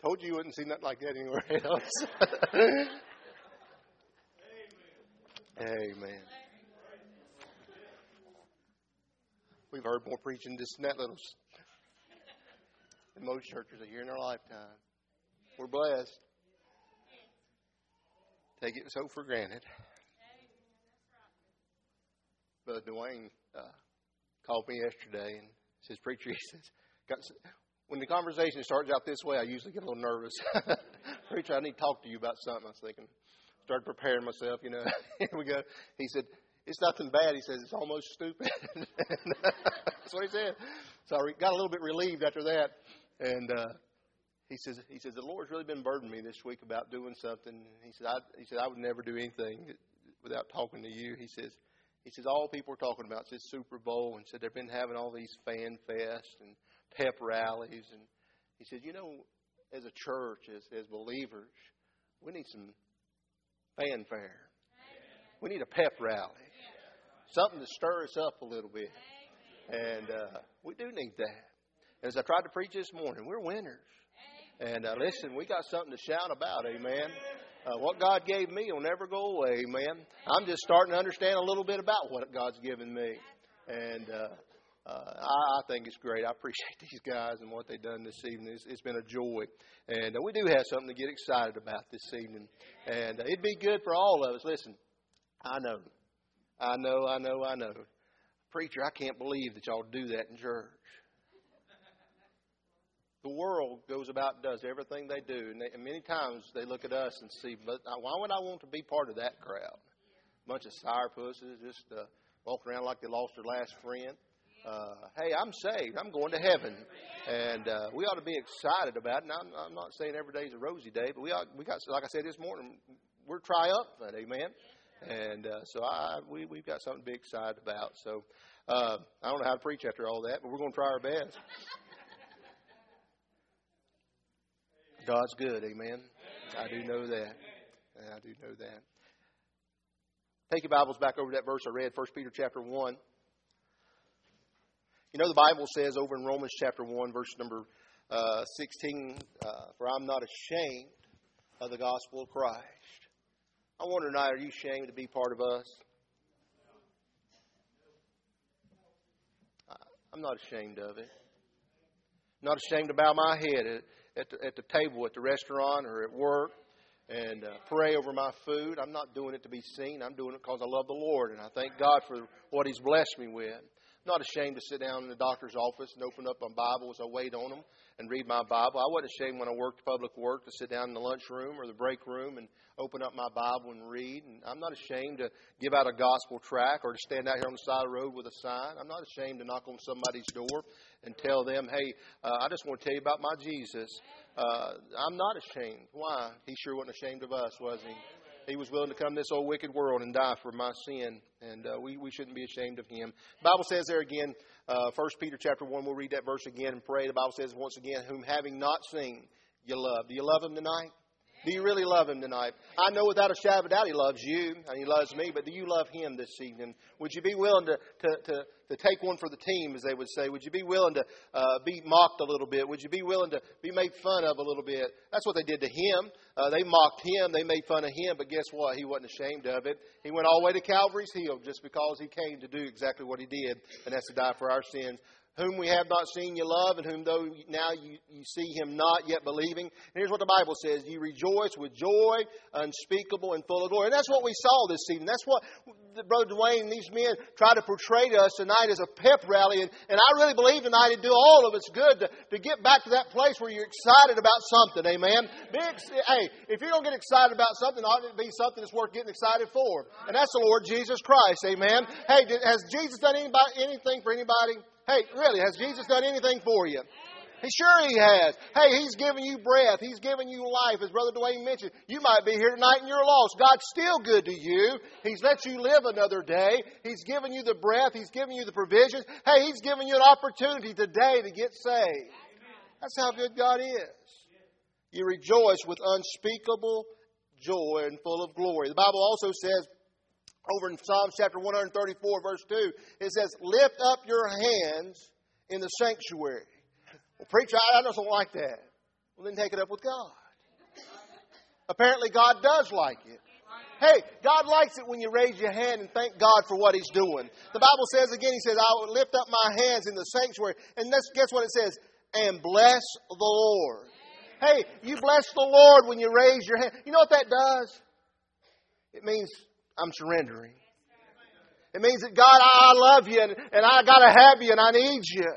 Told you wouldn't see nothing like that anywhere else. Amen. We've heard more preaching this than that little than most churches a year in our lifetime. We're blessed. Take it so for granted. Brother Dwayne called me yesterday and says, "Preacher," he says, when the conversation starts out this way, I usually get a little nervous. "Preacher, I need to talk to you about something." I was thinking, started preparing myself, Here we go. He said, "It's nothing bad." He says, "It's almost stupid." That's what he said. So I got a little bit relieved after that. And he says, "The Lord's really been burdening me this week about doing something." He said, "I would never do anything without talking to you." He says, "All people are talking about is Super Bowl," and said they've been having all these fan fests and pep rallies. And he said, as a church, as believers, we need some fanfare. We need a pep rally. Something to stir us up a little bit. And we do need that. As I tried to preach this morning, we're winners. And listen, we got something to shout about, amen. What God gave me will never go away, amen. I'm just starting to understand a little bit about what God's given me. And I think it's great. I appreciate these guys and what they've done this evening. It's been a joy. And we do have something to get excited about this evening. And it'd be good for all of us. Listen, I know. "Preacher, I can't believe that y'all do that in church." The world goes about and does everything they do. And many times they look at us and see, but why would I want to be part of that crowd? A bunch of sourpusses just walking around like they lost their last friend. Hey, I'm saved. I'm going to heaven. And we ought to be excited about it. And I'm not saying every day is a rosy day, but we got, like I said this morning, we're triumphant. Amen. And so we've got something to be excited about. So I don't know how to preach after all that, but we're going to try our best. God's good, amen. I do know that. Take your Bibles back over to that verse I read, 1 Peter chapter 1. The Bible says over in Romans chapter 1, verse number 16, "For I'm not ashamed of the gospel of Christ." I wonder tonight, are you ashamed to be part of us? I'm not ashamed of it. I'm not ashamed to bow my head at the table, at the restaurant, or at work, and pray over my food. I'm not doing it to be seen. I'm doing it because I love the Lord, and I thank God for what He's blessed me with. I'm not ashamed to sit down in the doctor's office and open up my Bible as I wait on them and read my Bible. I wasn't ashamed when I worked public work to sit down in the lunchroom or the break room and open up my Bible and read. And I'm not ashamed to give out a gospel tract or to stand out here on the side of the road with a sign. I'm not ashamed to knock on somebody's door and tell them, "Hey, I just want to tell you about my Jesus." I'm not ashamed. Why? He sure wasn't ashamed of us, was He? He was willing to come to this old wicked world and die for my sin. And we shouldn't be ashamed of Him. The Bible says there again, 1 Peter chapter 1, we'll read that verse again and pray. The Bible says once again, "Whom having not seen, you love." Do you love Him tonight? Do you really love Him tonight? I know without a shadow of a doubt He loves you and He loves me, but do you love Him this evening? Would you be willing to take one for the team, as they would say? Would you be willing to be mocked a little bit? Would you be willing to be made fun of a little bit? That's what they did to Him. They mocked Him. They made fun of Him. But guess what? He wasn't ashamed of it. He went all the way to Calvary's Hill just because He came to do exactly what He did, and that's to die for our sins. "Whom we have not seen, you love, and whom though now you see Him not, yet believing." And here's what the Bible says: "You rejoice with joy unspeakable and full of glory." And that's what we saw this evening. That's what Brother Dwayne and these men try to portray to us tonight as a pep rally. And I really believe tonight it'd do all of us good to get back to that place where you're excited about something. Amen? Hey, if you're going to get excited about something, it ought to be something that's worth getting excited for. And that's the Lord Jesus Christ. Amen? Hey, has Jesus done anything for anybody? Hey, really, has Jesus done anything for you? Sure He has. Hey, He's given you breath. He's given you life. As Brother Dwayne mentioned, you might be here tonight and you're lost. God's still good to you. He's let you live another day. He's given you the breath. He's given you the provisions. Hey, He's given you an opportunity today to get saved. That's how good God is. You rejoice with unspeakable joy and full of glory. The Bible also says, over in Psalms chapter 134, verse 2, it says, "Lift up your hands in the sanctuary." Well, preacher, I just don't like that. Well, then take it up with God. Apparently God does like it. Hey, God likes it when you raise your hand and thank God for what He's doing. The Bible says again, He says, I will lift up my hands in the sanctuary. And guess what it says? And bless the Lord. Hey, you bless the Lord when you raise your hand. You know what that does? It means I'm surrendering. It means that God, I love you and I got to have you and I need you.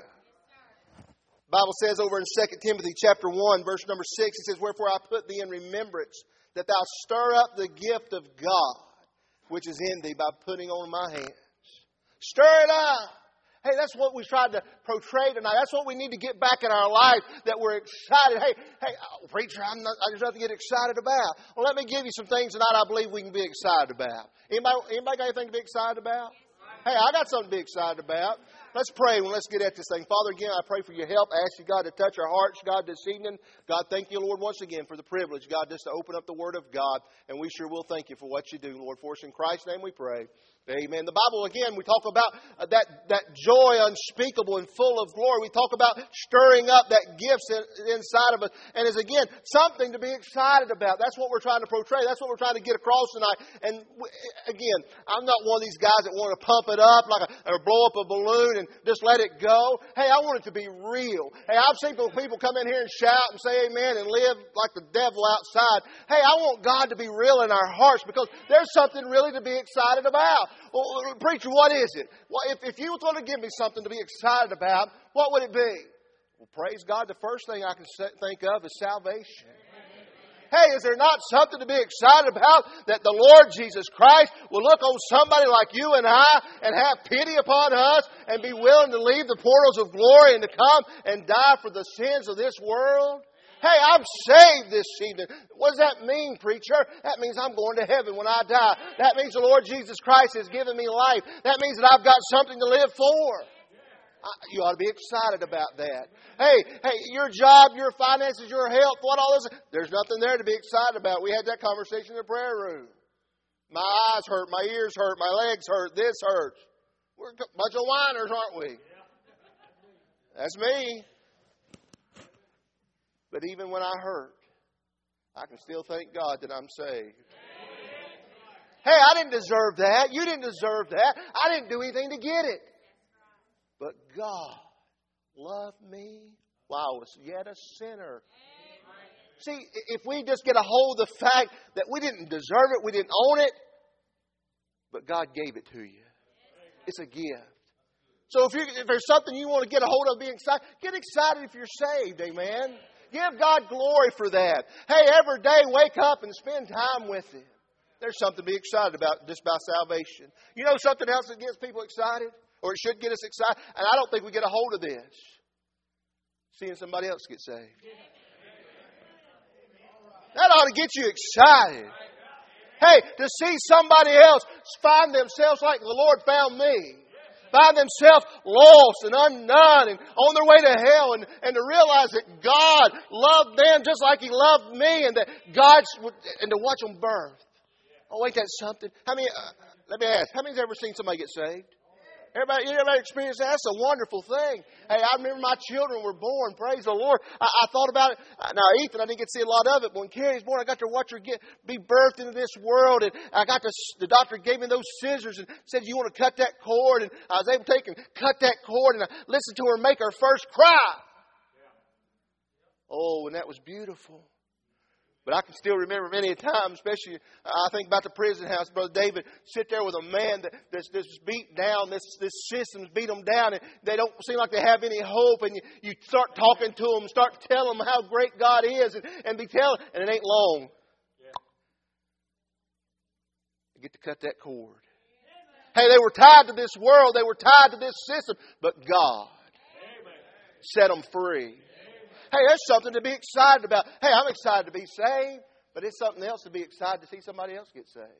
The Bible says over in 2 Timothy chapter 1, verse number 6, it says, Wherefore I put thee in remembrance that thou stir up the gift of God, which is in thee by putting on my hands. Stir it up. Hey, that's what we tried to portray tonight. That's what we need to get back in our life, that we're excited. Hey, preacher, there's nothing to get excited about. Well, let me give you some things tonight I believe we can be excited about. Anybody got anything to be excited about? Hey, I got something to be excited about. Let's pray and let's get at this thing. Father, again, I pray for your help. I ask you, God, to touch our hearts, God, this evening. God, thank you, Lord, once again for the privilege, God, just to open up the Word of God. And we sure will thank you for what you do, Lord. For us in Christ's name we pray. Amen. The Bible, again, we talk about that joy unspeakable and full of glory. We talk about stirring up that gifts inside of us. And it's, again, something to be excited about. That's what we're trying to portray. That's what we're trying to get across tonight. And, again, I'm not one of these guys that want to pump it up or blow up a balloon and just let it go. Hey, I want it to be real. Hey, I've seen people come in here and shout and say amen and live like the devil outside. Hey, I want God to be real in our hearts because there's something really to be excited about. Well, preacher, what is it? Well, if you were going to give me something to be excited about, what would it be? Well, praise God, the first thing I can think of is salvation. Hey, is there not something to be excited about that the Lord Jesus Christ will look on somebody like you and I and have pity upon us and be willing to leave the portals of glory and to come and die for the sins of this world? Hey, I'm saved this evening. What does that mean, preacher? That means I'm going to heaven when I die. That means the Lord Jesus Christ has given me life. That means that I've got something to live for. You ought to be excited about that. Hey, your job, your finances, your health, what all this, there's nothing there to be excited about. We had that conversation in the prayer room. My eyes hurt, my ears hurt, my legs hurt, this hurts. We're a bunch of whiners, aren't we? That's me. But even when I hurt, I can still thank God that I'm saved. Hey, I didn't deserve that. You didn't deserve that. I didn't do anything to get it. But God loved me while I was yet a sinner. See, if we just get a hold of the fact that we didn't deserve it, we didn't own it, but God gave it to you. It's a gift. So if there's something you want to get a hold of being excited, get excited if you're saved, amen. Give God glory for that. Hey, every day wake up and spend time with Him. There's something to be excited about just by salvation. You know something else that gets people excited? Or it should get us excited? And I don't think we get a hold of this. Seeing somebody else get saved. That ought to get you excited. Hey, to see somebody else find themselves like the Lord found me. Find themselves lost and undone and on their way to hell, and to realize that God loved them just like He loved me, and that and to watch them birth. Oh, ain't that something? Let me ask, how many's ever seen somebody get saved? Everybody experienced that? That's a wonderful thing. Hey, I remember my children were born. Praise the Lord. I thought about it. Now, Ethan, I didn't get to see a lot of it, but when Carrie was born, I got to watch her be birthed into this world. And the doctor gave me those scissors and said, you want to cut that cord? And I was able to take and cut that cord, and I listened to her make her first cry. Oh, and that was beautiful. But I can still remember many a time, especially I think about the prison house, Brother David, sit there with a man that's beat down, this system's beat them down, and they don't seem like they have any hope, and you start talking to them, start telling them how great God is, and be telling, and it ain't long. You get to cut that cord. Hey, they were tied to this world, they were tied to this system, but God set them free. Hey, there's something to be excited about. Hey, I'm excited to be saved, but it's something else to be excited to see somebody else get saved.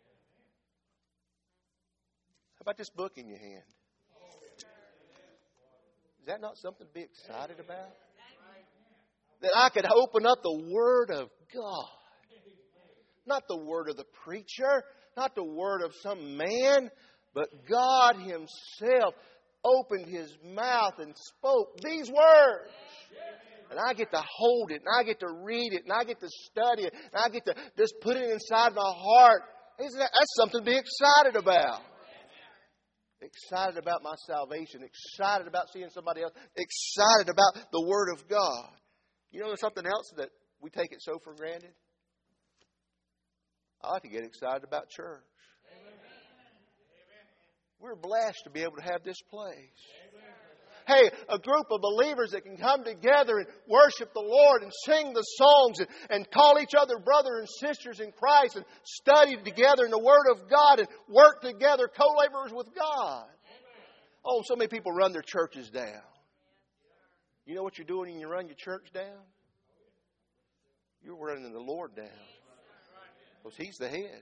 How about this book in your hand? Is that not something to be excited about? That I could open up the Word of God. Not the word of the preacher, not the word of some man, but God Himself opened His mouth and spoke these words. And I get to hold it, and I get to read it, and I get to study it, and I get to just put it inside my heart. That's something to be excited about. Excited about my salvation. Excited about seeing somebody else. Excited about the Word of God. You know, there's something else that we take it so for granted. I like to get excited about church. We're blessed to be able to have this place. Hey, a group of believers that can come together and worship the Lord and sing the songs and call each other brothers and sisters in Christ and study together in the Word of God and work together, co-laborers with God. Oh, so many people run their churches down. You know what you're doing when you run your church down? You're running the Lord down. Because He's the head.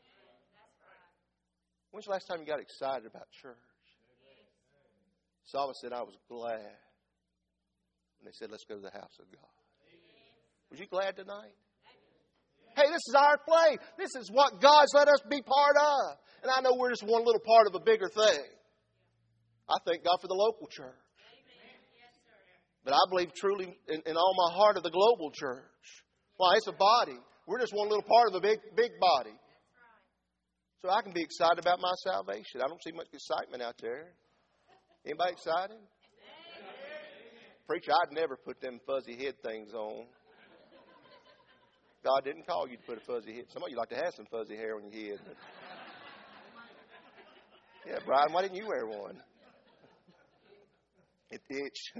When's the last time you got excited about church? Psalmist said, I was glad when they said, let's go to the house of God. Was you glad tonight? Hey, this is our place. This is what God's let us be part of. And I know we're just one little part of a bigger thing. I thank God for the local church. But I believe truly in all my heart of the global church. Why, it's a body. We're just one little part of a big body. So I can be excited about my salvation. I don't see much excitement out there. Anybody excited? Preacher, I'd never put them fuzzy head things on. God didn't call you to put a fuzzy head. Some of you like to have some fuzzy hair on your head. But... yeah, Brian, why didn't you wear one? It itched.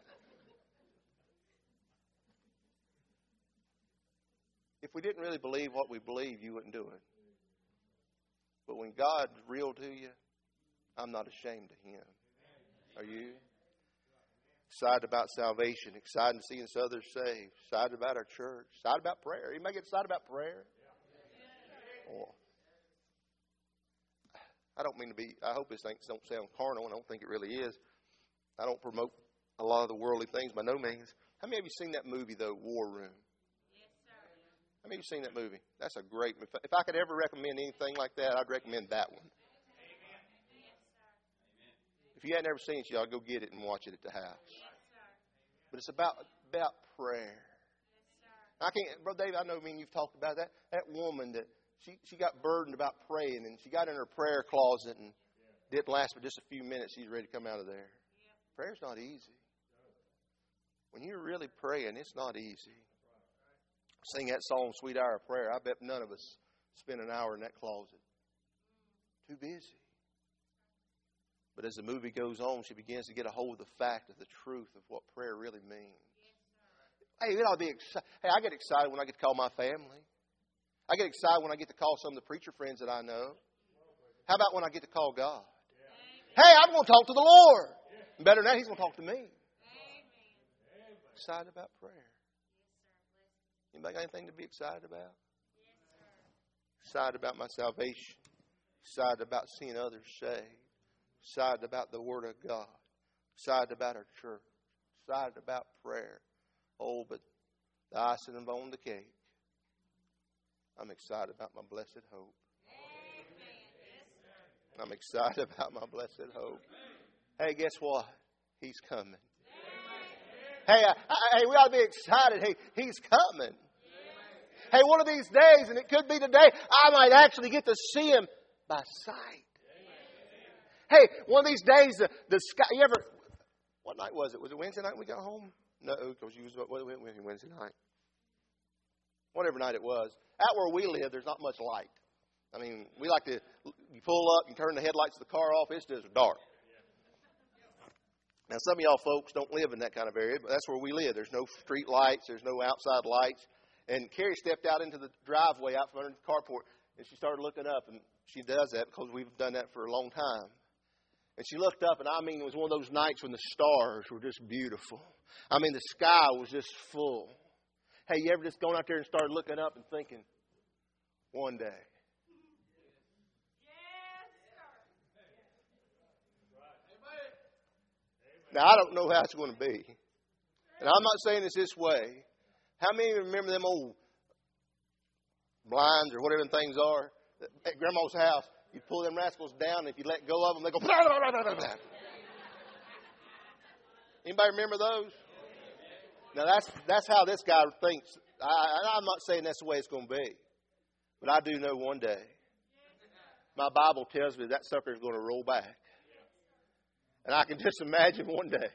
If we didn't really believe what we believe, you wouldn't do it. But when God's real to you, I'm not ashamed of Him. Are you? Excited about salvation. Excited to see others saved. Excited about our church. Excited about prayer. Anybody get excited about prayer? Oh. I don't mean to be, I hope this thing don't sound carnal, and I don't think it really is. I don't promote a lot of the worldly things by no means. How many of you seen that movie, though, War Room? How many of you seen that movie? That's a great movie. If I could ever recommend anything like that, I'd recommend that one. If you hadn't ever seen it, you ought to go get it and watch it at the house. But it's about prayer. I can't, Brother David, I know, you've talked about that. That woman that she got burdened about praying, and she got in her prayer closet, and didn't last but just a few minutes. She's ready to come out of there. Prayer's not easy. When you're really praying, it's not easy. Sing that song, Sweet Hour of Prayer. I bet none of us spend an hour in that closet. Too busy. But as the movie goes on, she begins to get a hold of the fact of the truth of what prayer really means. Hey, it ought to be excited. Hey, I get excited when I get to call my family. I get excited when I get to call some of the preacher friends that I know. How about when I get to call God? Hey, I'm going to talk to the Lord. And better than that, He's going to talk to me. Excited about prayer. Anybody got anything to be excited about? Excited about my salvation. Excited about seeing others saved. Excited about the Word of God. Excited about our church. Excited about prayer. Oh, but the icing on the cake. I'm excited about my blessed hope. I'm excited about my blessed hope. Hey, guess what? He's coming. Hey, we ought to be excited. Hey, He's coming. Hey, one of these days, and it could be today, I might actually get to see Him by sight. Hey, one of these days, the sky, what night was it? Was it Wednesday night we got home? No, because you was Wednesday night. Whatever night it was. Out where we live, there's not much light. I mean, we like to, you pull up, you turn the headlights of the car off, it's just dark. Now, some of y'all folks don't live in that kind of area, but that's where we live. There's no street lights, there's no outside lights. And Carrie stepped out into the driveway out from under the carport, and she started looking up, and she does that because we've done that for a long time. And she looked up, and it was one of those nights when the stars were just beautiful. The sky was just full. Hey, you ever just gone out there and started looking up and thinking, one day? Now, I don't know how it's going to be. And I'm not saying it's this way. How many of you remember them old blinds or whatever things are at Grandma's house? You pull them rascals down, and if you let go of them, they go... Blah, blah, blah, blah, blah. Anybody remember those? Now that's how this guy thinks. I'm not saying that's the way it's going to be. But I do know one day, my Bible tells me that sucker is going to roll back. And I can just imagine one day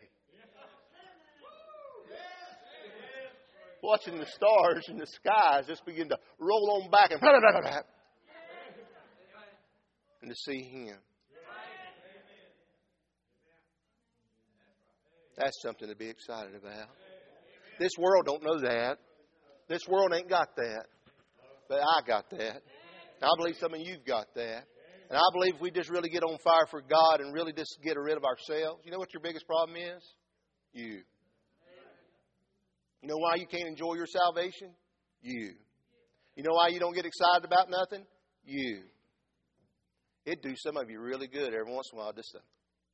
watching the stars in the skies just begin to roll on back and to see Him. That's something to be excited about. This world don't know that. This world ain't got that. But I got that. And I believe some of you've got that. And I believe if we just really get on fire for God and really just get rid of ourselves, you know what your biggest problem is? You. You know why you can't enjoy your salvation? You. You know why you don't get excited about nothing? You. It'd do some of you really good every once in a while just to...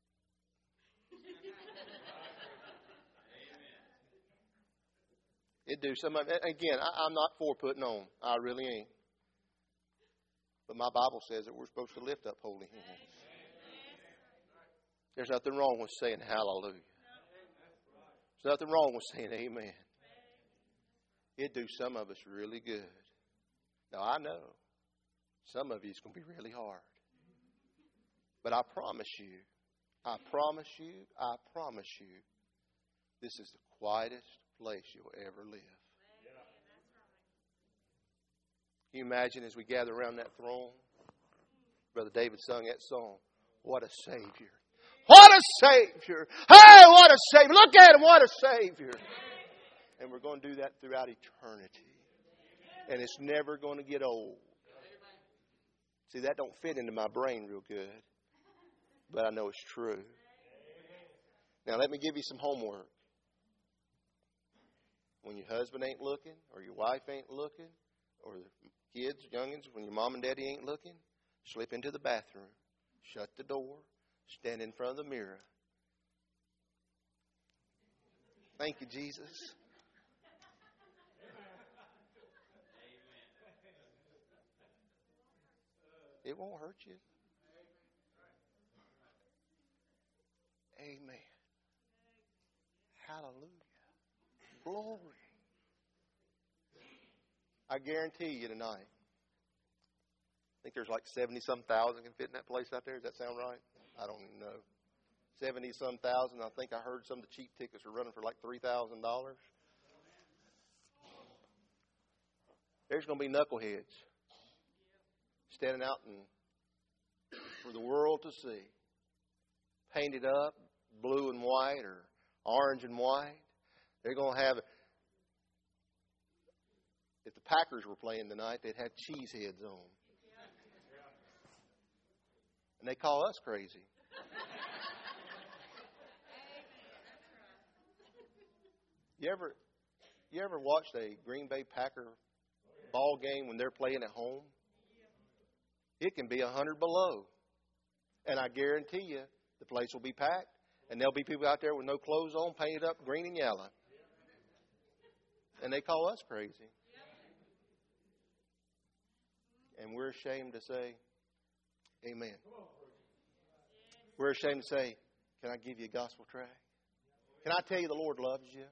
It'd do some of it. Again, I'm not for putting on. I really ain't. But my Bible says that we're supposed to lift up holy hands. There's nothing wrong with saying hallelujah. There's nothing wrong with saying amen. It'd do some of us really good. Now, I know some of you it's going to be really hard. But I promise you, this is the quietest place you'll ever live. Can you imagine as we gather around that throne? Brother David sung that song. What a Savior. What a Savior. Hey, what a Savior. Look at Him. What a Savior. And we're going to do that throughout eternity. And it's never going to get old. See, that don't fit into my brain real good. But I know it's true. Now, let me give you some homework. When your husband ain't looking, or your wife ain't looking, or the kids, youngins, when your mom and daddy ain't looking, slip into the bathroom, shut the door, stand in front of the mirror. Thank you, Jesus. It won't hurt you. Amen. Hallelujah. Glory. I guarantee you tonight, I think there's like 70-some thousand can fit in that place out there. Does that sound right? I don't even know. 70-some thousand. I think I heard some of the cheap tickets are running for like $3,000. There's going to be knuckleheads standing out for the world to see. Painted up, blue and white or orange and white. They're going to have, if the Packers were playing tonight, they'd have cheese heads on. And they call us crazy. You ever watched a Green Bay Packer ball game when they're playing at home? It can be 100 below. And I guarantee you, the place will be packed. And there'll be people out there with no clothes on, painted up green and yellow. And they call us crazy. And we're ashamed to say, amen. We're ashamed to say, can I give you a gospel tract? Can I tell you the Lord loves you?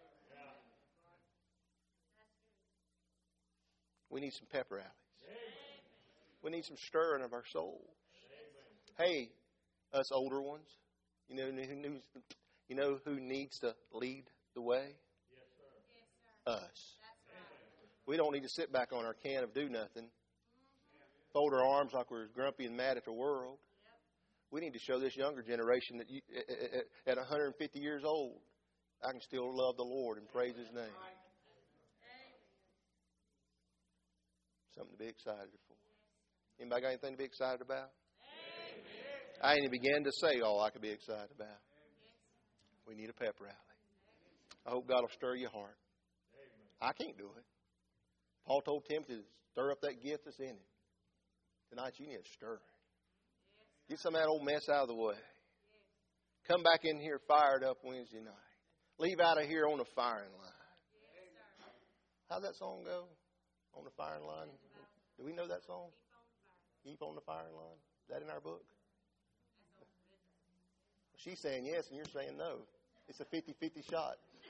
We need some pep rallies. We need some stirring of our souls. Hey, us older ones, you know who needs to lead the way? Us. We don't need to sit back on our can of do nothing, fold our arms like we're grumpy and mad at the world. We need to show this younger generation that at 150 years old, I can still love the Lord and praise His name. Something to be excited for. Anybody got anything to be excited about? I ain't even began to say all I could be excited about. We need a pep rally. I hope God will stir your heart. I can't do it. Paul told Timothy to stir up that gift that's in him. Tonight you need to stir it. Get some of that old mess out of the way. Come back in here fired up Wednesday night. Leave out of here on the firing line. How's that song go? On the firing line? Do we know that song? Keep on the firing line. Is that in our book? She's saying yes and you're saying no. It's a 50-50 shot.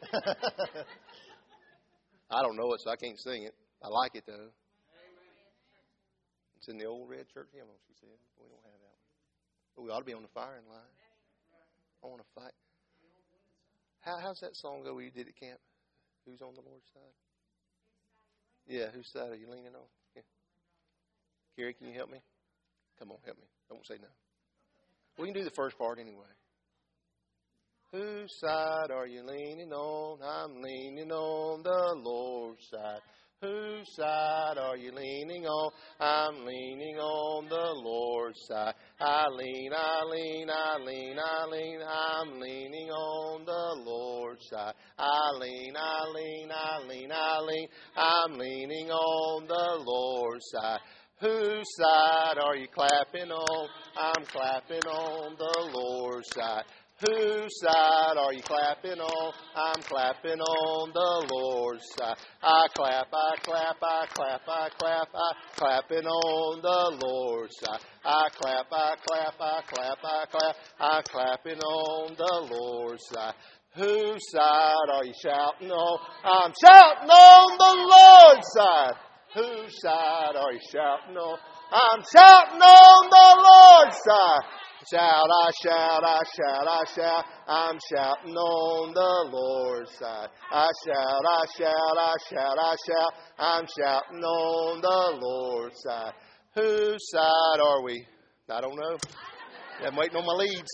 I don't know it, so I can't sing it. I like it, though. It's in the old red church hymnal, she said. We don't have that one. But we ought to be on the firing line. I want to fight. How's that song go you did at camp? Who's on the Lord's side? Yeah, whose side are you leaning on? Yeah. Carrie, can you help me? Come on, help me. Don't say no. We can do the first part anyway. Whose side are you leaning on? I'm leaning on the Lord's side. Whose side are you leaning on? I'm leaning on the Lord's side. I lean, I lean, I lean, I lean. I'm leaning on the Lord's side. I lean, I lean, I lean, I lean. I'm leaning on the Lord's side. Whose side are you clapping on? I'm clapping on the Lord's side. Whose side are you clapping on? I'm clapping on the Lord's side. I clap, I clap, I clap, I clap, I clapping on the Lord's side. I clap, I clap, I clap, I clap, I clapping on the Lord's side. Whose side are you shouting on? I'm shouting on the Lord's side. Whose side are you shouting on? I'm shouting on the Lord's side. Shout, I shout, I shout, I shout. I'm shouting on the Lord's side. I shout, I shout, I shout, I shout. I'm shouting on the Lord's side. Whose side are we? I don't know. I'm waiting on my leads.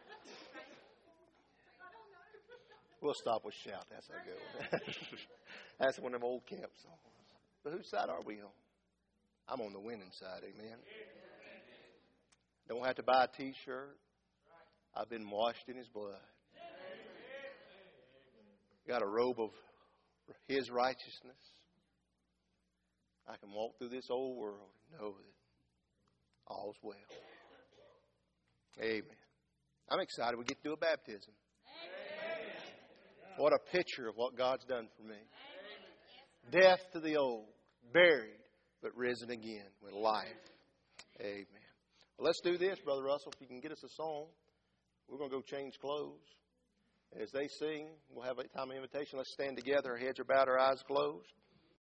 We'll stop with shout. That's a good one. That's one of them old camp songs. But whose side are we on? I'm on the winning side, amen. Don't have to buy a T-shirt. I've been washed in His blood. Got a robe of His righteousness. I can walk through this old world and know that all's well. Amen. I'm excited we get to do a baptism. What a picture of what God's done for me. Death to the old, buried, but risen again with life. Amen. Well, let's do this, Brother Russell. If you can get us a song, we're going to go change clothes. As they sing, we'll have a time of invitation. Let's stand together. Our heads are bowed, our eyes closed.